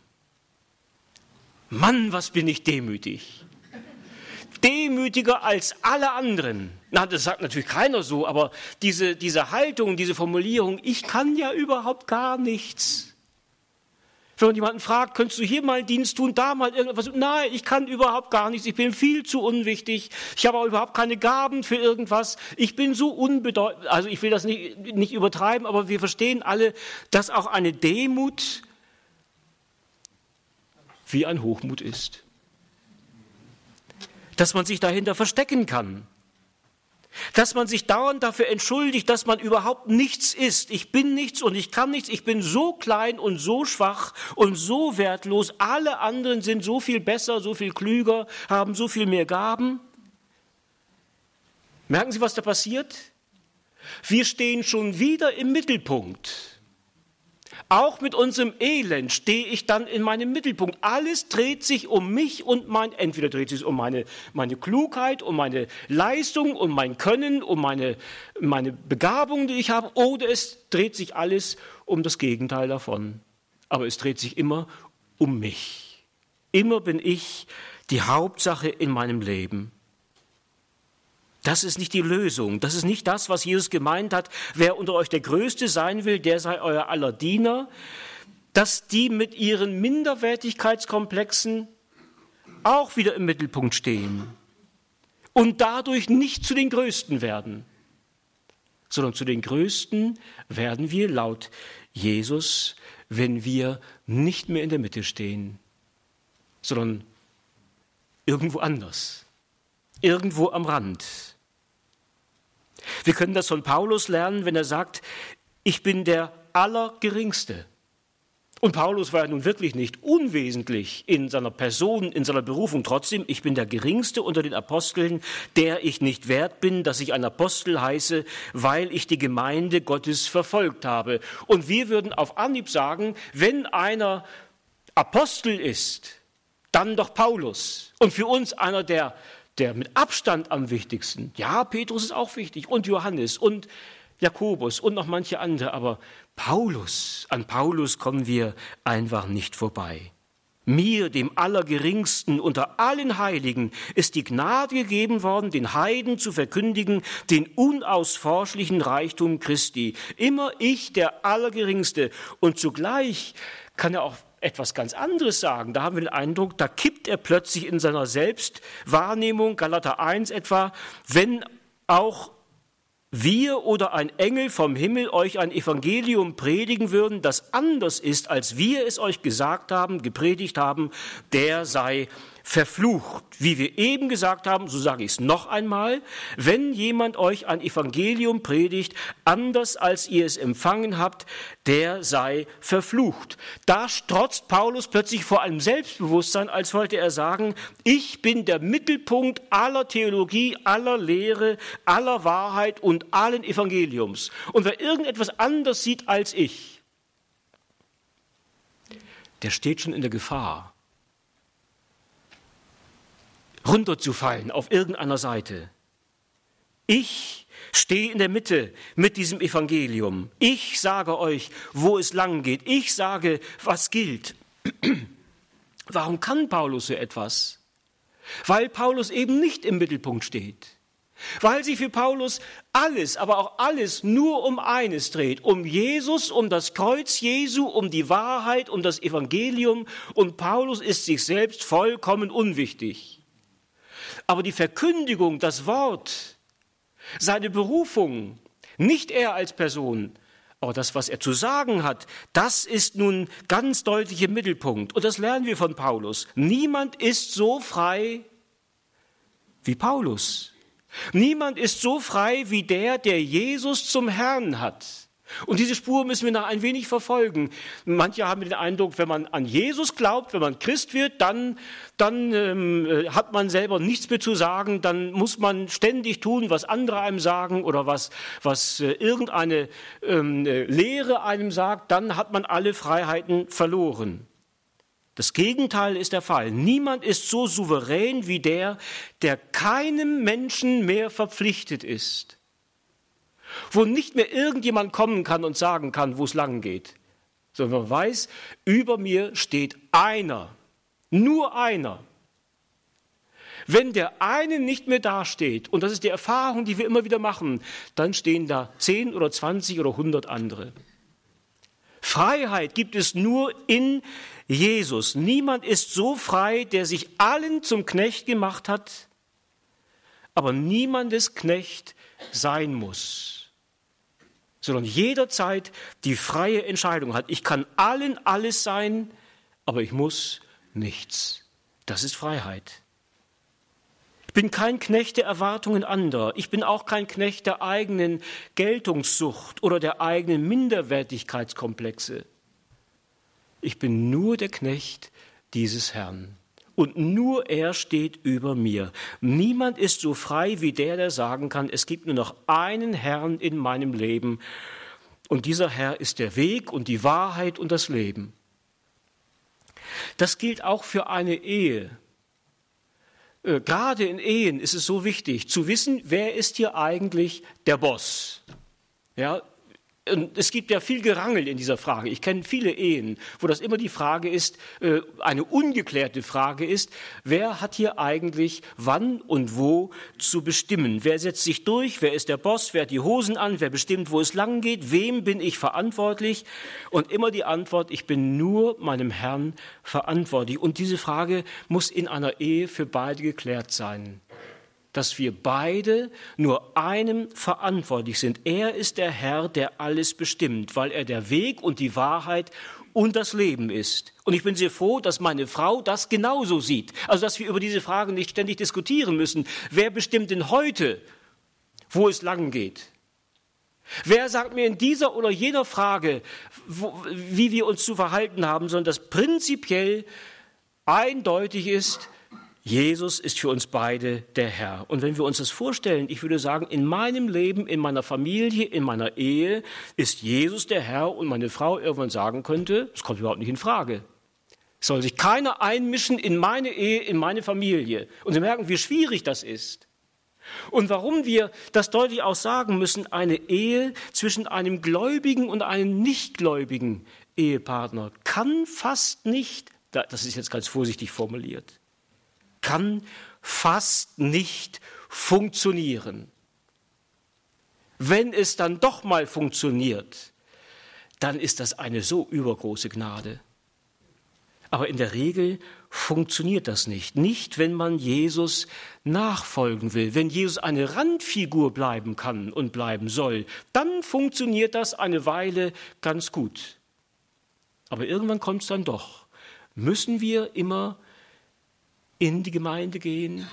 Mann, was bin ich demütig. Demütiger als alle anderen. Na, das sagt natürlich keiner so, aber diese, diese Haltung, diese Formulierung, ich kann ja überhaupt gar nichts. Wenn man jemanden fragt, könntest du hier mal einen Dienst tun, da mal irgendwas? Nein, ich kann überhaupt gar nichts, ich bin viel zu unwichtig, ich habe auch überhaupt keine Gaben für irgendwas, ich bin so unbedeutend, also ich will das nicht, nicht übertreiben, aber wir verstehen alle, dass auch eine Demut wie ein Hochmut ist. Dass man sich dahinter verstecken kann. Dass man sich dauernd dafür entschuldigt, dass man überhaupt nichts ist. Ich bin nichts und ich kann nichts. Ich bin so klein und so schwach und so wertlos. Alle anderen sind so viel besser, so viel klüger, haben so viel mehr Gaben. Merken Sie, was da passiert? Wir stehen schon wieder im Mittelpunkt. Auch mit unserem Elend stehe ich dann in meinem Mittelpunkt. Alles dreht sich um mich und mein, entweder dreht sich um meine, meine Klugheit, um meine Leistung, um mein Können, um meine, meine Begabung, die ich habe, oder es dreht sich alles um das Gegenteil davon. Aber es dreht sich immer um mich. Immer bin ich die Hauptsache in meinem Leben. Das ist nicht die Lösung. Das ist nicht das, was Jesus gemeint hat. Wer unter euch der Größte sein will, der sei euer aller Diener. Dass die mit ihren Minderwertigkeitskomplexen auch wieder im Mittelpunkt stehen und dadurch nicht zu den Größten werden, sondern zu den Größten werden wir laut Jesus, wenn wir nicht mehr in der Mitte stehen, sondern irgendwo anders, irgendwo am Rand. Wir können das von Paulus lernen, wenn er sagt, ich bin der Allergeringste. Und Paulus war ja nun wirklich nicht unwesentlich in seiner Person, in seiner Berufung. Trotzdem, ich bin der Geringste unter den Aposteln, der ich nicht wert bin, dass ich ein Apostel heiße, weil ich die Gemeinde Gottes verfolgt habe. Und wir würden auf Anhieb sagen, wenn einer Apostel ist, dann doch Paulus. Und für uns einer der Der mit Abstand am wichtigsten. Ja, Petrus ist auch wichtig und Johannes und Jakobus und noch manche andere. Aber Paulus, an Paulus kommen wir einfach nicht vorbei. Mir, dem Allergeringsten unter allen Heiligen, ist die Gnade gegeben worden, den Heiden zu verkündigen, den unausforschlichen Reichtum Christi. Immer ich, der Allergeringste. Und zugleich kann er auch etwas ganz anderes sagen. Da haben wir den Eindruck, da kippt er plötzlich in seiner Selbstwahrnehmung, Galater eins etwa, wenn auch wir oder ein Engel vom Himmel euch ein Evangelium predigen würden, das anders ist, als wir es euch gesagt haben, gepredigt haben, der sei verflucht. Wie wir eben gesagt haben, so sage ich es noch einmal, wenn jemand euch ein Evangelium predigt, anders als ihr es empfangen habt, der sei verflucht. Da strotzt Paulus plötzlich vor einem Selbstbewusstsein, als wollte er sagen, ich bin der Mittelpunkt aller Theologie, aller Lehre, aller Wahrheit und allen Evangeliums. Und wer irgendetwas anders sieht als ich, der steht schon in der Gefahr, runterzufallen auf irgendeiner Seite. Ich stehe in der Mitte mit diesem Evangelium. Ich sage euch, wo es lang geht. Ich sage, was gilt. Warum kann Paulus so etwas? Weil Paulus eben nicht im Mittelpunkt steht. Weil sich für Paulus alles, aber auch alles nur um eines dreht. Um Jesus, um das Kreuz Jesu, um die Wahrheit, um das Evangelium. Und Paulus ist sich selbst vollkommen unwichtig. Aber die Verkündigung, das Wort, seine Berufung, nicht er als Person, aber das, was er zu sagen hat, das ist nun ganz deutlich im Mittelpunkt. Und das lernen wir von Paulus. Niemand ist so frei wie Paulus. Niemand ist so frei wie der, der Jesus zum Herrn hat. Und diese Spur müssen wir noch ein wenig verfolgen. Manche haben den Eindruck, wenn man an Jesus glaubt, wenn man Christ wird, dann, dann ähm, hat man selber nichts mehr zu sagen, dann muss man ständig tun, was andere einem sagen oder was, was äh, irgendeine ähm, Lehre einem sagt, dann hat man alle Freiheiten verloren. Das Gegenteil ist der Fall. Niemand ist so souverän wie der, der keinem Menschen mehr verpflichtet ist. Wo nicht mehr irgendjemand kommen kann und sagen kann, wo es lang geht, sondern man weiß, über mir steht einer, nur einer. Wenn der eine nicht mehr dasteht, und das ist die Erfahrung, die wir immer wieder machen, dann stehen da zehn oder zwanzig oder hundert andere. Freiheit gibt es nur in Jesus. Niemand ist so frei, der sich allen zum Knecht gemacht hat, aber niemandes Knecht sein muss, sondern jederzeit die freie Entscheidung hat. Ich kann allen alles sein, aber ich muss nichts. Das ist Freiheit. Ich bin kein Knecht der Erwartungen anderer. Ich bin auch kein Knecht der eigenen Geltungssucht oder der eigenen Minderwertigkeitskomplexe. Ich bin nur der Knecht dieses Herrn. Und nur er steht über mir. Niemand ist so frei wie der, der sagen kann, es gibt nur noch einen Herrn in meinem Leben. Und dieser Herr ist der Weg und die Wahrheit und das Leben. Das gilt auch für eine Ehe. Äh, gerade in Ehen ist es so wichtig, zu wissen, wer ist hier eigentlich der Boss. Ja, und es gibt ja viel Gerangel in dieser Frage. Ich kenne viele Ehen, wo das immer die Frage ist, eine ungeklärte Frage ist, wer hat hier eigentlich wann und wo zu bestimmen? Wer setzt sich durch? Wer ist der Boss? Wer hat die Hosen an? Wer bestimmt, wo es lang geht? Wem bin ich verantwortlich? Und immer die Antwort, ich bin nur meinem Herrn verantwortlich. Und diese Frage muss in einer Ehe für beide geklärt sein. Dass wir beide nur einem verantwortlich sind. Er ist der Herr, der alles bestimmt, weil er der Weg und die Wahrheit und das Leben ist. Und ich bin sehr froh, dass meine Frau das genauso sieht. Also, dass wir über diese Frage nicht ständig diskutieren müssen. Wer bestimmt denn heute, wo es lang geht? Wer sagt mir in dieser oder jener Frage, wo, wie wir uns zu verhalten haben, sondern dass prinzipiell eindeutig ist, Jesus ist für uns beide der Herr. Und wenn wir uns das vorstellen, ich würde sagen, in meinem Leben, in meiner Familie, in meiner Ehe ist Jesus der Herr und meine Frau irgendwann sagen könnte, das kommt überhaupt nicht in Frage. Es soll sich keiner einmischen in meine Ehe, in meine Familie. Und Sie merken, wie schwierig das ist. Und warum wir das deutlich auch sagen müssen, eine Ehe zwischen einem gläubigen und einem nichtgläubigen Ehepartner kann fast nicht das ist jetzt ganz vorsichtig formuliert, kann fast nicht funktionieren. Wenn es dann doch mal funktioniert, dann ist das eine so übergroße Gnade. Aber in der Regel funktioniert das nicht. Nicht, wenn man Jesus nachfolgen will. Wenn Jesus eine Randfigur bleiben kann und bleiben soll, dann funktioniert das eine Weile ganz gut. Aber irgendwann kommt es dann doch. Müssen wir immer in die Gemeinde gehen?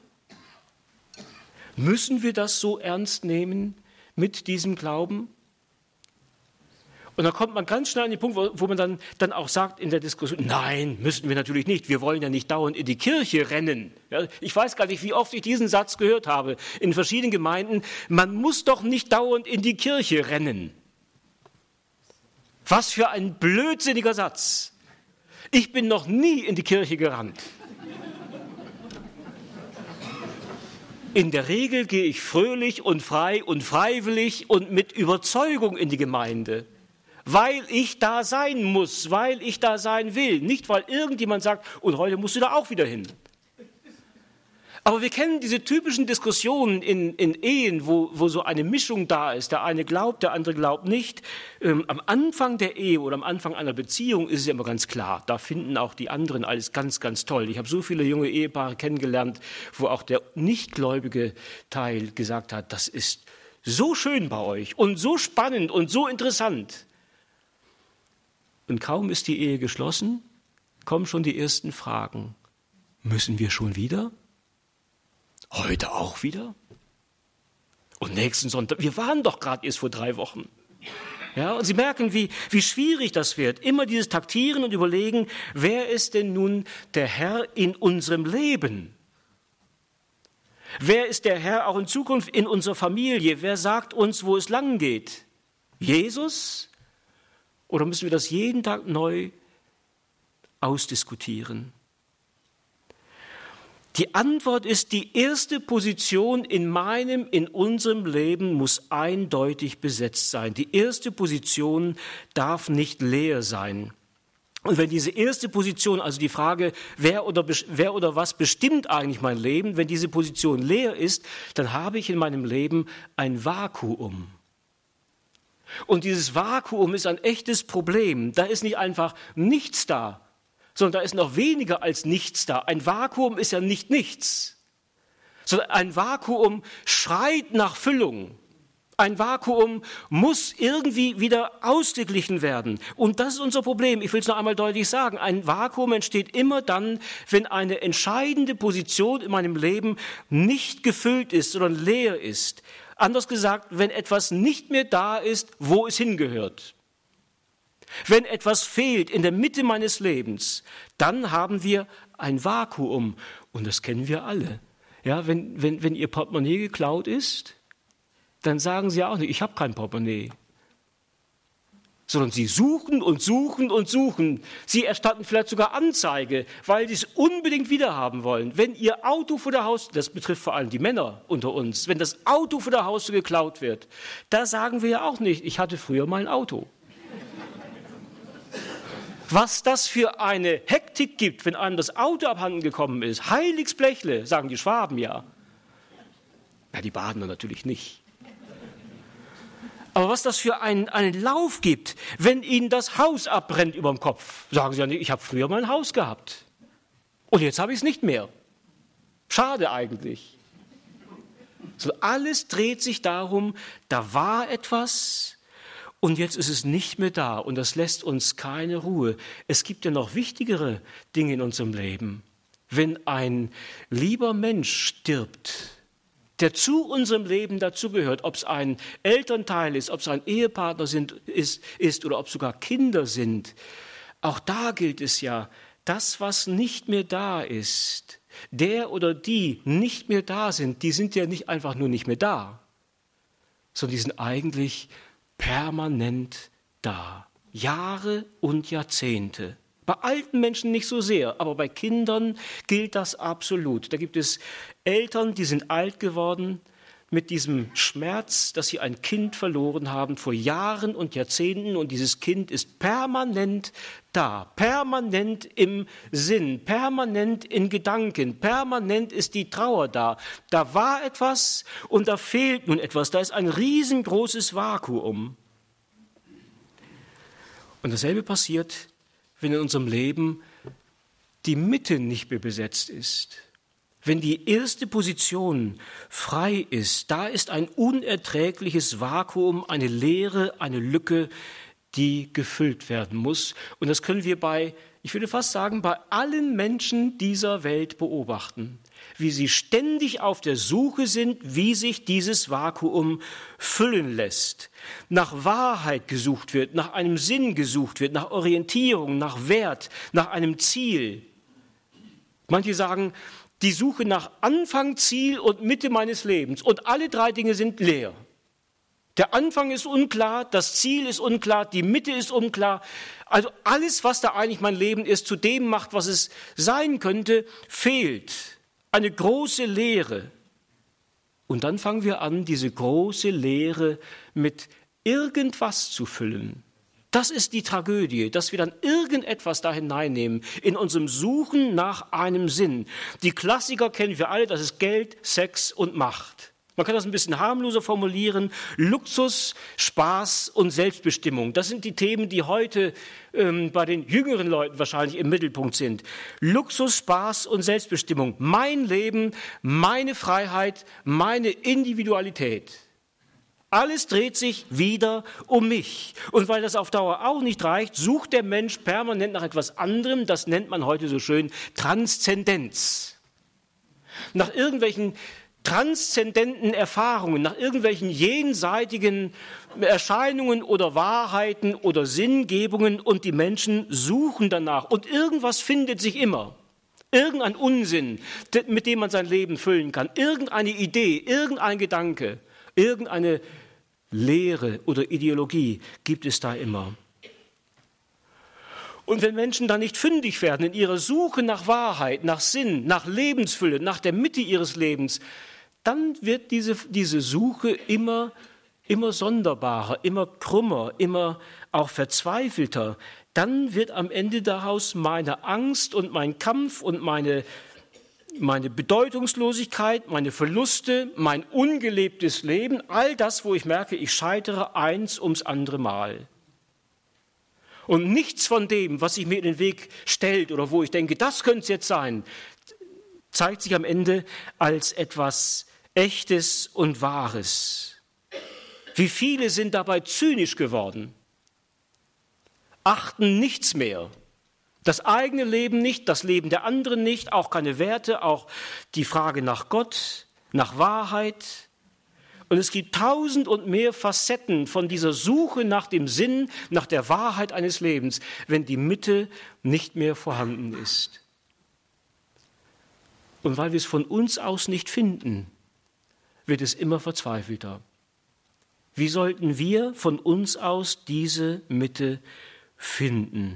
Müssen wir das so ernst nehmen mit diesem Glauben? Und dann kommt man ganz schnell an den Punkt, wo, wo man dann, dann auch sagt in der Diskussion, nein, müssen wir natürlich nicht. Wir wollen ja nicht dauernd in die Kirche rennen. Ja, ich weiß gar nicht, wie oft ich diesen Satz gehört habe in verschiedenen Gemeinden. Man muss doch nicht dauernd in die Kirche rennen. Was für ein blödsinniger Satz. Ich bin noch nie in die Kirche gerannt. In der Regel gehe ich fröhlich und frei und freiwillig und mit Überzeugung in die Gemeinde. Weil ich da sein muss, weil ich da sein will. Nicht, weil irgendjemand sagt, und heute musst du da auch wieder hin. Aber wir kennen diese typischen Diskussionen in, in Ehen, wo, wo so eine Mischung da ist. Der eine glaubt, der andere glaubt nicht. Ähm, am Anfang der Ehe oder am Anfang einer Beziehung ist es ja immer ganz klar. Da finden auch die anderen alles ganz, ganz toll. Ich habe so viele junge Ehepaare kennengelernt, wo auch der nichtgläubige Teil gesagt hat, das ist so schön bei euch und so spannend und so interessant. Und kaum ist die Ehe geschlossen, kommen schon die ersten Fragen. Müssen wir schon wieder? Heute auch wieder? Und nächsten Sonntag? Wir waren doch gerade erst vor drei Wochen. Ja, und Sie merken, wie, wie schwierig das wird. Immer dieses Taktieren und Überlegen, wer ist denn nun der Herr in unserem Leben? Wer ist der Herr auch in Zukunft in unserer Familie? Wer sagt uns, wo es lang geht? Jesus? Oder müssen wir das jeden Tag neu ausdiskutieren? Die Antwort ist, die erste Position in meinem, in unserem Leben muss eindeutig besetzt sein. Die erste Position darf nicht leer sein. Und wenn diese erste Position, also die Frage, wer oder, wer oder was bestimmt eigentlich mein Leben, wenn diese Position leer ist, dann habe ich in meinem Leben ein Vakuum. Und dieses Vakuum ist ein echtes Problem. Da ist nicht einfach nichts da, sondern da ist noch weniger als nichts da. Ein Vakuum ist ja nicht nichts, sondern ein Vakuum schreit nach Füllung. Ein Vakuum muss irgendwie wieder ausgeglichen werden. Und das ist unser Problem. Ich will es noch einmal deutlich sagen. Ein Vakuum entsteht immer dann, wenn eine entscheidende Position in meinem Leben nicht gefüllt ist, sondern leer ist. Anders gesagt, wenn etwas nicht mehr da ist, wo es hingehört. Wenn etwas fehlt in der Mitte meines Lebens, dann haben wir ein Vakuum. Und das kennen wir alle. Ja, wenn, wenn, wenn Ihr Portemonnaie geklaut ist, dann sagen Sie auch nicht, ich habe kein Portemonnaie. Sondern Sie suchen und suchen und suchen. Sie erstatten vielleicht sogar Anzeige, weil Sie es unbedingt wiederhaben wollen. Wenn Ihr Auto vor der Haustür, das betrifft vor allem die Männer unter uns, wenn das Auto vor der Haustür geklaut wird, da sagen wir ja auch nicht, ich hatte früher mein Auto. Was das für eine Hektik gibt, wenn einem das Auto abhanden gekommen ist. Heiligsblechle, sagen die Schwaben ja. Ja, die Badener natürlich nicht. Aber was das für einen, einen Lauf gibt, wenn ihnen das Haus abbrennt über dem Kopf. Sagen sie ja nicht, ich habe früher mein Haus gehabt. Und jetzt habe ich es nicht mehr. Schade eigentlich. So, alles dreht sich darum, da war etwas und jetzt ist es nicht mehr da. Und das lässt uns keine Ruhe. Es gibt ja noch wichtigere Dinge in unserem Leben. Wenn ein lieber Mensch stirbt, der zu unserem Leben dazugehört, ob es ein Elternteil ist, ob es ein Ehepartner sind, ist, ist oder ob es sogar Kinder sind. Auch da gilt es ja, das, was nicht mehr da ist, der oder die nicht mehr da sind, die sind ja nicht einfach nur nicht mehr da, sondern die sind eigentlich permanent da. Jahre und Jahrzehnte. Bei alten Menschen nicht so sehr, aber bei Kindern gilt das absolut. Da gibt es Eltern, die sind alt geworden, mit diesem Schmerz, dass sie ein Kind verloren haben vor Jahren und Jahrzehnten, und dieses Kind ist permanent da, permanent im Sinn, permanent in Gedanken, permanent ist die Trauer da. Da war etwas und da fehlt nun etwas, da ist ein riesengroßes Vakuum. Und dasselbe passiert, wenn in unserem Leben die Mitte nicht mehr besetzt ist. Wenn die erste Position frei ist, da ist ein unerträgliches Vakuum, eine Leere, eine Lücke, die gefüllt werden muss. Und das können wir bei, ich würde fast sagen, bei allen Menschen dieser Welt beobachten, wie sie ständig auf der Suche sind, wie sich dieses Vakuum füllen lässt. Nach Wahrheit gesucht wird, nach einem Sinn gesucht wird, nach Orientierung, nach Wert, nach einem Ziel. Manche sagen, die Suche nach Anfang, Ziel und Mitte meines Lebens. Und alle drei Dinge sind leer. Der Anfang ist unklar, das Ziel ist unklar, die Mitte ist unklar. Also alles, was da eigentlich mein Leben ist, zu dem macht, was es sein könnte, fehlt. Eine große Leere. Und dann fangen wir an, diese große Leere mit irgendwas zu füllen. Das ist die Tragödie, dass wir dann irgendetwas da hineinnehmen, in unserem Suchen nach einem Sinn. Die Klassiker kennen wir alle, das ist Geld, Sex und Macht. Man kann das ein bisschen harmloser formulieren. Luxus, Spaß und Selbstbestimmung. Das sind die Themen, die heute ähm, bei den jüngeren Leuten wahrscheinlich im Mittelpunkt sind. Luxus, Spaß und Selbstbestimmung. Mein Leben, meine Freiheit, meine Individualität. Alles dreht sich wieder um mich. Und weil das auf Dauer auch nicht reicht, sucht der Mensch permanent nach etwas anderem. Das nennt man heute so schön Transzendenz. Nach irgendwelchen transzendenten Erfahrungen, nach irgendwelchen jenseitigen Erscheinungen oder Wahrheiten oder Sinngebungen, und die Menschen suchen danach. Und irgendwas findet sich immer. Irgendein Unsinn, mit dem man sein Leben füllen kann. Irgendeine Idee, irgendein Gedanke, irgendeine Lehre oder Ideologie gibt es da immer. Und wenn Menschen dann nicht fündig werden in ihrer Suche nach Wahrheit, nach Sinn, nach Lebensfülle, nach der Mitte ihres Lebens, dann wird diese, diese Suche immer, immer sonderbarer, immer krummer, immer auch verzweifelter. Dann wird am Ende daraus meine Angst und mein Kampf und meine, meine Bedeutungslosigkeit, meine Verluste, mein ungelebtes Leben, all das, wo ich merke, ich scheitere eins ums andere Mal. Und nichts von dem, was sich mir in den Weg stellt oder wo ich denke, das könnte es jetzt sein, zeigt sich am Ende als etwas Echtes und Wahres. Wie viele sind dabei zynisch geworden, achten nichts mehr, das eigene Leben nicht, das Leben der anderen nicht, auch keine Werte, auch die Frage nach Gott, nach Wahrheit. Und es gibt tausend und mehr Facetten von dieser Suche nach dem Sinn, nach der Wahrheit eines Lebens, wenn die Mitte nicht mehr vorhanden ist. Und weil wir es von uns aus nicht finden, wird es immer verzweifelter. Wie sollten wir von uns aus diese Mitte finden?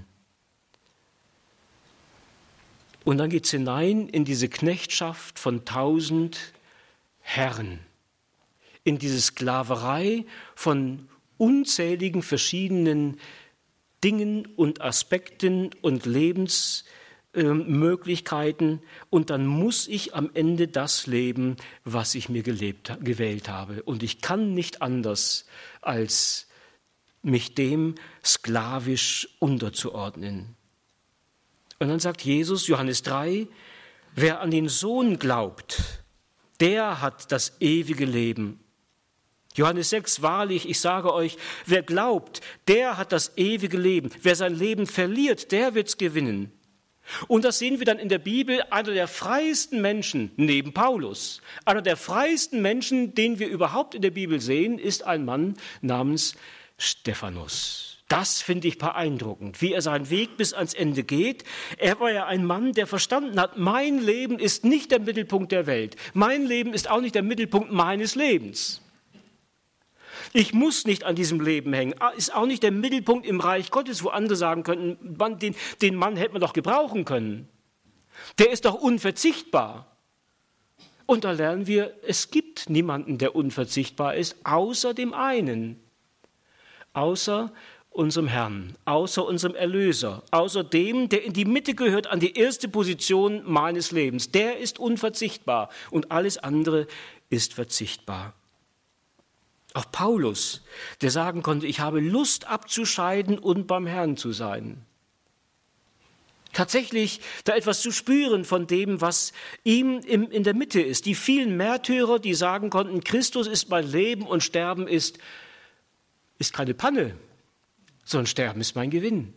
Und dann geht es hinein in diese Knechtschaft von tausend Herren, in diese Sklaverei von unzähligen verschiedenen Dingen und Aspekten und Lebensmöglichkeiten. Und dann muss ich am Ende das leben, was ich mir gelebt, gewählt habe. Und ich kann nicht anders, als mich dem sklavisch unterzuordnen. Und dann sagt Jesus, Johannes drei, wer an den Sohn glaubt, der hat das ewige Leben. Johannes sechs, wahrlich, ich sage euch, wer glaubt, der hat das ewige Leben. Wer sein Leben verliert, der wird's gewinnen. Und das sehen wir dann in der Bibel, einer der freiesten Menschen, neben Paulus, einer der freiesten Menschen, den wir überhaupt in der Bibel sehen, ist ein Mann namens Stephanus. Das finde ich beeindruckend, wie er seinen Weg bis ans Ende geht. Er war ja ein Mann, der verstanden hat, mein Leben ist nicht der Mittelpunkt der Welt. Mein Leben ist auch nicht der Mittelpunkt meines Lebens. Ich muss nicht an diesem Leben hängen. Ist auch nicht der Mittelpunkt im Reich Gottes, wo andere sagen könnten, man, den, den Mann hätte man doch gebrauchen können. Der ist doch unverzichtbar. Und da lernen wir, es gibt niemanden, der unverzichtbar ist, außer dem einen, außer unserem Herrn, außer unserem Erlöser, außer dem, der in die Mitte gehört, an die erste Position meines Lebens. Der ist unverzichtbar und alles andere ist verzichtbar. Auch Paulus, der sagen konnte, ich habe Lust abzuscheiden und beim Herrn zu sein. Tatsächlich da etwas zu spüren von dem, was ihm in der Mitte ist. Die vielen Märtyrer, die sagen konnten, Christus ist mein Leben und Sterben ist, ist keine Panne, sondern Sterben ist mein Gewinn.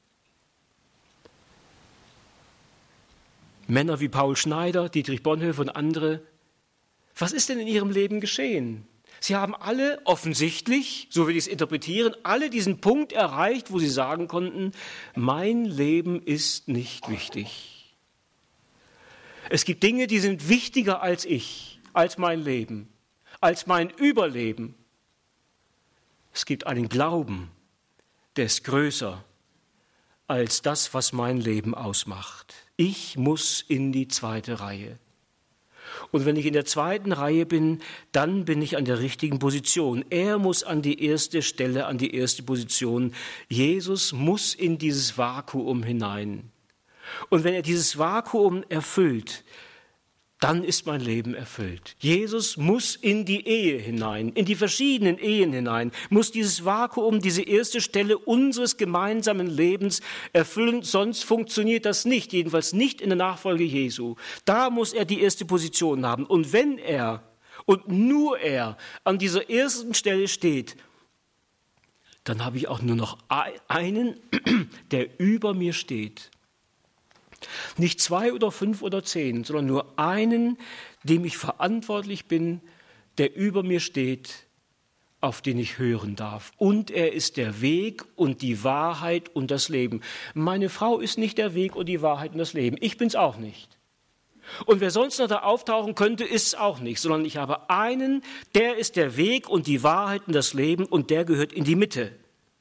Männer wie Paul Schneider, Dietrich Bonhoeffer und andere, was ist denn in ihrem Leben geschehen? Sie haben alle offensichtlich, so will ich es interpretieren, alle diesen Punkt erreicht, wo sie sagen konnten, mein Leben ist nicht wichtig. Es gibt Dinge, die sind wichtiger als ich, als mein Leben, als mein Überleben. Es gibt einen Glauben, der ist größer als das, was mein Leben ausmacht. Ich muss in die zweite Reihe. Und wenn ich in der zweiten Reihe bin, dann bin ich an der richtigen Position. Er muss an die erste Stelle, an die erste Position. Jesus muss in dieses Vakuum hinein. Und wenn er dieses Vakuum erfüllt, dann ist mein Leben erfüllt. Jesus muss in die Ehe hinein, in die verschiedenen Ehen hinein, muss dieses Vakuum, diese erste Stelle unseres gemeinsamen Lebens erfüllen, sonst funktioniert das nicht, jedenfalls nicht in der Nachfolge Jesu. Da muss er die erste Position haben. Und wenn er und nur er an dieser ersten Stelle steht, dann habe ich auch nur noch einen, der über mir steht. Nicht zwei oder fünf oder zehn, sondern nur einen, dem ich verantwortlich bin, der über mir steht, auf den ich hören darf. Und er ist der Weg und die Wahrheit und das Leben. Meine Frau ist nicht der Weg und die Wahrheit und das Leben. Ich bin's auch nicht. Und wer sonst noch da auftauchen könnte, ist es auch nicht, sondern ich habe einen, der ist der Weg und die Wahrheit und das Leben und der gehört in die Mitte.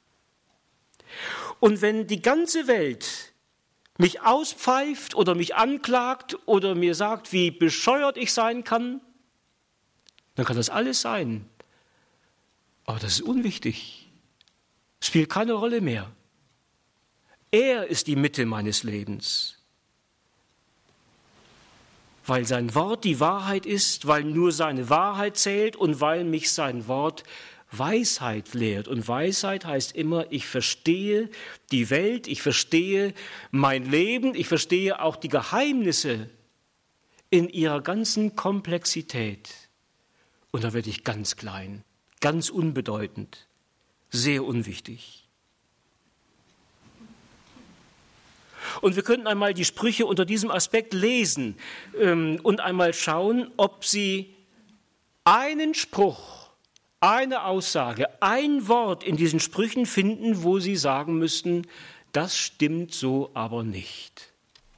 Und wenn die ganze Welt mich auspfeift oder mich anklagt oder mir sagt, wie bescheuert ich sein kann, dann kann das alles sein. Aber das ist unwichtig. Es spielt keine Rolle mehr. Er ist die Mitte meines Lebens. Weil sein Wort die Wahrheit ist, weil nur seine Wahrheit zählt und weil mich sein Wort Weisheit lehrt. Und Weisheit heißt immer, ich verstehe die Welt, ich verstehe mein Leben, ich verstehe auch die Geheimnisse in ihrer ganzen Komplexität. Und da werde ich ganz klein, ganz unbedeutend, sehr unwichtig. Und wir könnten einmal die Sprüche unter diesem Aspekt lesen ähm, und einmal schauen, ob sie einen Spruch, eine Aussage, ein Wort in diesen Sprüchen finden, wo sie sagen müssten, das stimmt so aber nicht.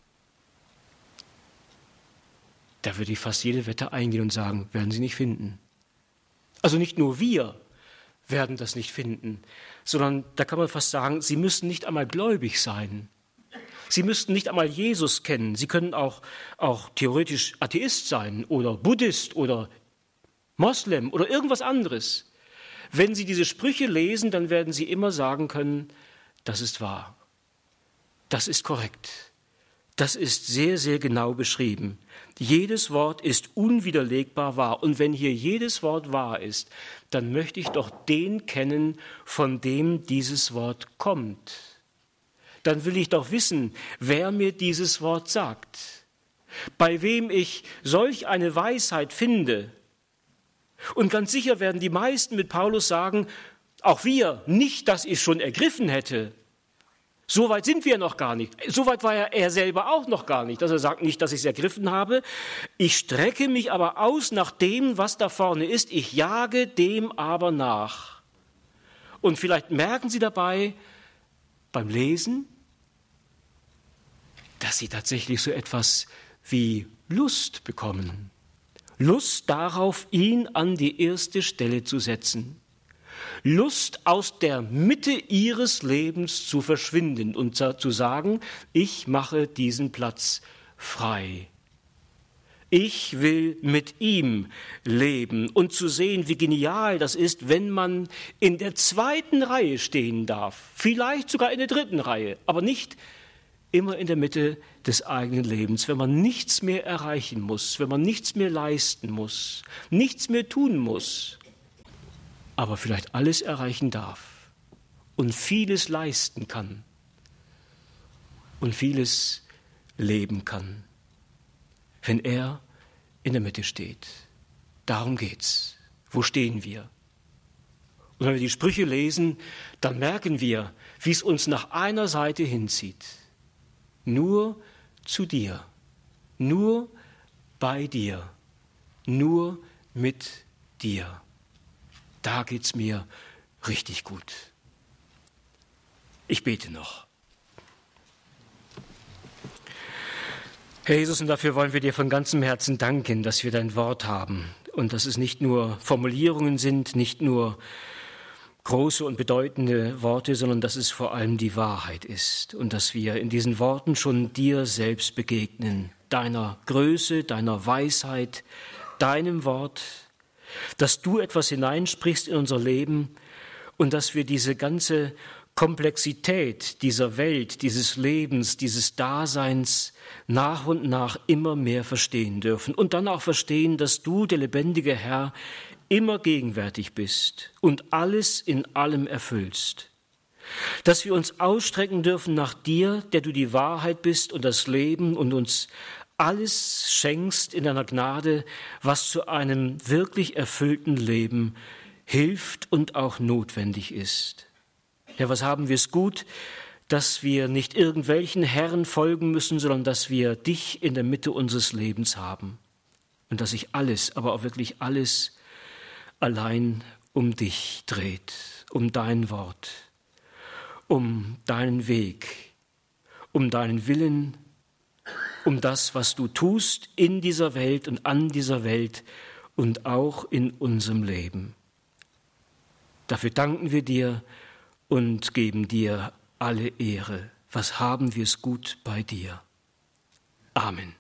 Da würde ich fast jede Wette eingehen und sagen, werden sie nicht finden. Also nicht nur wir werden das nicht finden, sondern da kann man fast sagen, sie müssen nicht einmal gläubig sein. Sie müssten nicht einmal Jesus kennen. Sie können auch, auch theoretisch Atheist sein oder Buddhist oder Moslem oder irgendwas anderes. Wenn Sie diese Sprüche lesen, dann werden Sie immer sagen können, das ist wahr, das ist korrekt, das ist sehr, sehr genau beschrieben. Jedes Wort ist unwiderlegbar wahr. Und wenn hier jedes Wort wahr ist, dann möchte ich doch den kennen, von dem dieses Wort kommt. Dann will ich doch wissen, wer mir dieses Wort sagt, bei wem ich solch eine Weisheit finde. Und ganz sicher werden die meisten mit Paulus sagen, auch wir, nicht, dass ich schon ergriffen hätte. So weit sind wir noch gar nicht. So weit war er, er selber auch noch gar nicht, dass er sagt, nicht, dass ich es ergriffen habe. Ich strecke mich aber aus nach dem, was da vorne ist. Ich jage dem aber nach. Und vielleicht merken Sie dabei beim Lesen, dass Sie tatsächlich so etwas wie Lust bekommen. Lust darauf, ihn an die erste Stelle zu setzen. Lust, aus der Mitte ihres Lebens zu verschwinden und zu sagen, ich mache diesen Platz frei. Ich will mit ihm leben und zu sehen, wie genial das ist, wenn man in der zweiten Reihe stehen darf, vielleicht sogar in der dritten Reihe, aber nicht immer in der Mitte des eigenen Lebens, wenn man nichts mehr erreichen muss, wenn man nichts mehr leisten muss, nichts mehr tun muss, aber vielleicht alles erreichen darf und vieles leisten kann und vieles leben kann, wenn er in der Mitte steht. Darum geht's. Wo stehen wir? Und wenn wir die Sprüche lesen, dann merken wir, wie es uns nach einer Seite hinzieht. Nur zu dir, nur bei dir, nur mit dir. Da geht's mir richtig gut. Ich bete noch. Herr Jesus, und dafür wollen wir dir von ganzem Herzen danken, dass wir dein Wort haben und dass es nicht nur Formulierungen sind, nicht nur große und bedeutende Worte, sondern dass es vor allem die Wahrheit ist und dass wir in diesen Worten schon dir selbst begegnen, deiner Größe, deiner Weisheit, deinem Wort, dass du etwas hineinsprichst in unser Leben und dass wir diese ganze Komplexität dieser Welt, dieses Lebens, dieses Daseins nach und nach immer mehr verstehen dürfen und dann auch verstehen, dass du, der lebendige Herr, immer gegenwärtig bist und alles in allem erfüllst. Dass wir uns ausstrecken dürfen nach dir, der du die Wahrheit bist und das Leben und uns alles schenkst in deiner Gnade, was zu einem wirklich erfüllten Leben hilft und auch notwendig ist. Ja, was haben wir es gut, dass wir nicht irgendwelchen Herren folgen müssen, sondern dass wir dich in der Mitte unseres Lebens haben und dass sich alles, aber auch wirklich alles allein um dich dreht, um dein Wort, um deinen Weg, um deinen Willen, um das, was du tust in dieser Welt und an dieser Welt und auch in unserem Leben. Dafür danken wir dir und geben dir alle Ehre. Was haben wir es gut bei dir? Amen.